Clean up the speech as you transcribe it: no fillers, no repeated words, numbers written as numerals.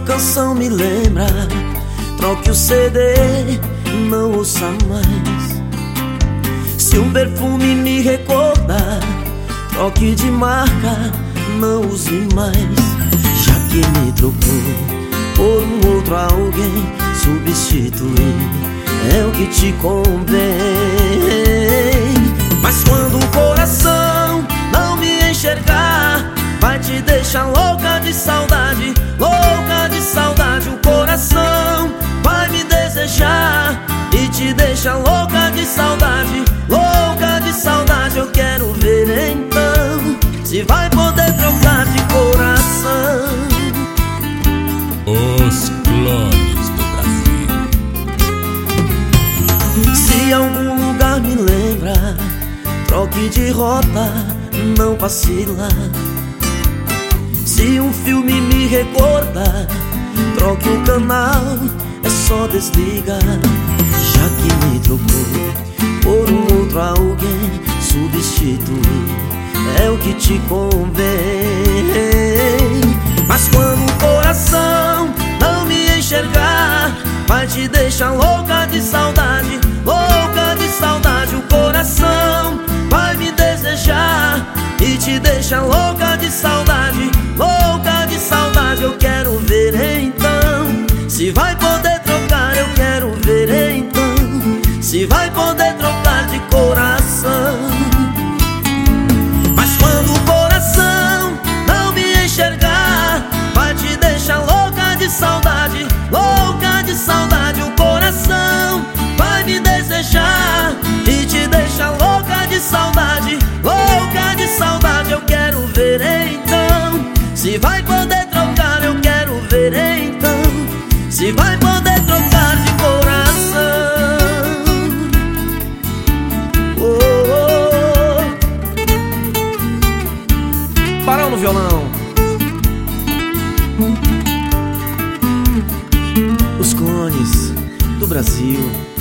canção me lembra, troque o CD, não ouça mais. Se um perfume me recordar, troque de marca, não use mais. Já que me trocou por um outro alguém, substituir é o que te convém. Mas quando o coração não me enxergar, vai te deixar louca de saudade, louca de saudade. O coração vai me desejar e te deixa louca de saudade, louca de saudade. Eu quero ver então se vai poder trocar de coração. Os Clones do Brasil. Se algum lugar me lembra, troque de rota, não vacila. Se um filme me recorda, troque o canal, é só desligar. Já que me trocou por um outro alguém, substituir é o que te convém. Mas quando o coração não me enxergar, vai te deixar louca de saudade, louca de saudade. O coração vai me desejar e te deixa louca de saudade, louca de saudade. Eu quero ver então se vai poder trocar. Eu quero ver então se vai poder trocar de coração. Mas quando o coração não me enxergar, vai te deixar louca de saudade, louca de saudade. O coração vai me desejar e te deixa louca de saudade, louca de saudade. Eu quero ver então se vai poder trocar. Eu quero ver então se vai poder trocar de coração. Barão no violão. Os Clones do Brasil.